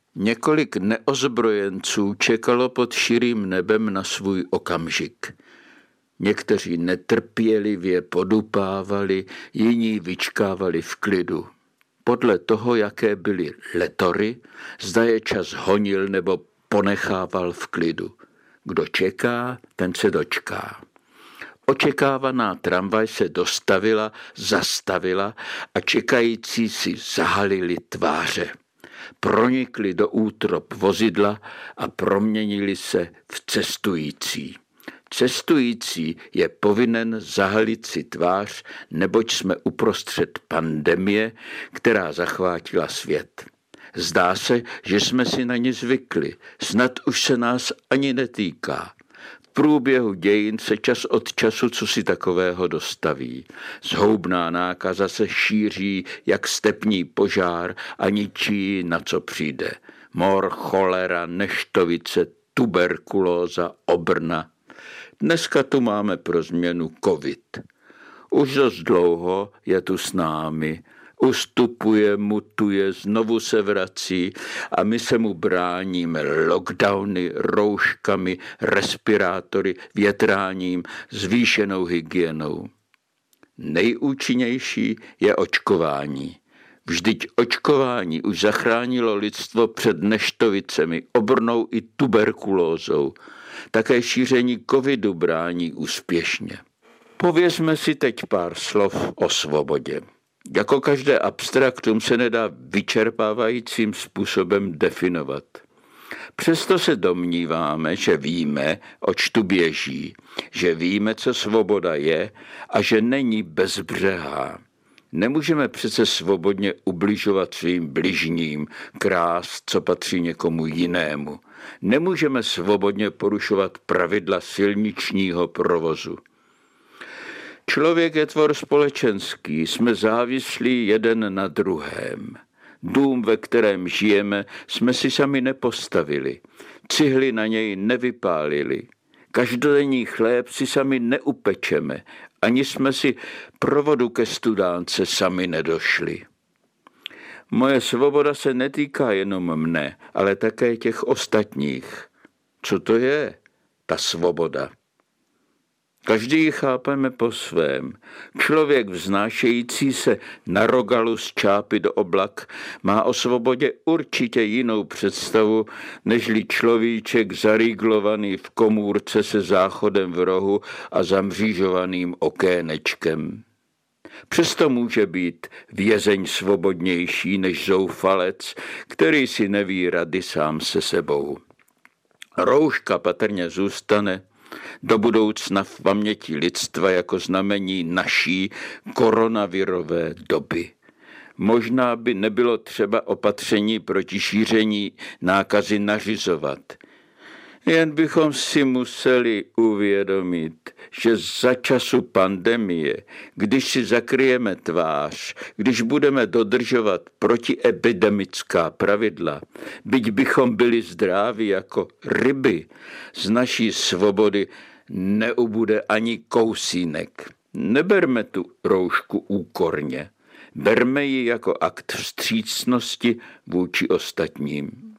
Několik neozbrojenců čekalo pod širým nebem na svůj okamžik. Někteří netrpělivě podupávali, jiní vyčkávali v klidu. Podle toho, jaké byly letory, zda je čas honil nebo ponechával v klidu. Kdo čeká, ten se dočká. Očekávaná tramvaj se dostavila, zastavila a čekající si zahalili tváře. Pronikli do útrop vozidla a proměnili se v cestující. Cestující je povinen zahalit si tvář, neboť jsme uprostřed pandemie, která zachvátila svět. Zdá se, že jsme si na ně zvykli, snad už se nás ani netýká. V průběhu dějin se čas od času cosi takového dostaví. Zhoubná nákaza se šíří jak stepní požár a ničí, na co přijde. Mor, cholera, neštovice, tuberkulóza, obrna. Dneska tu máme pro změnu covid. Už dost dlouho je tu s námi. Ustupuje, mutuje, znovu se vrací a my se mu bráníme lockdowny, rouškami, respirátory, větráním, zvýšenou hygienou. Nejúčinnější je očkování. Vždyť očkování už zachránilo lidstvo před neštovicemi, obrnou i tuberkulózou. Také šíření covidu brání úspěšně. Povězme si teď pár slov o svobodě. Jako každé abstraktum se nedá vyčerpávajícím způsobem definovat. Přesto se domníváme, že víme, oč tu běží, že víme, co svoboda je a že není bezbřehá. Nemůžeme přece svobodně ubližovat svým bližním, krást, co patří někomu jinému. Nemůžeme svobodně porušovat pravidla silničního provozu. Člověk je tvor společenský, jsme závislí jeden na druhém. Dům, ve kterém žijeme, jsme si sami nepostavili. Cihly na něj nevypálili. Každodenní chléb si sami neupečeme. Ani jsme si provodu ke studánce sami nedošli. Moje svoboda se netýká jenom mne, ale také těch ostatních. Co to je, ta svoboda? Každý ji chápeme po svém. Člověk vznášející se na rogalu z čápy do oblak má o svobodě určitě jinou představu, nežli človíček zarýglovaný v komůrce se záchodem v rohu a zamřížovaným okénečkem. Přesto může být vězeň svobodnější než zoufalec, který si neví rady sám se sebou. Rouška patrně zůstane do budoucna v paměti lidstva jako znamení naší koronavirové doby. Možná by nebylo třeba opatření proti šíření nákazy nařizovat. Jen bychom si museli uvědomit, že za času pandemie, když si zakryjeme tvář, když budeme dodržovat protiepidemická pravidla, byť bychom byli zdraví jako ryby, z naší svobody neubude ani kousínek. Neberme tu roušku úkorně, berme ji jako akt vstřícnosti vůči ostatním.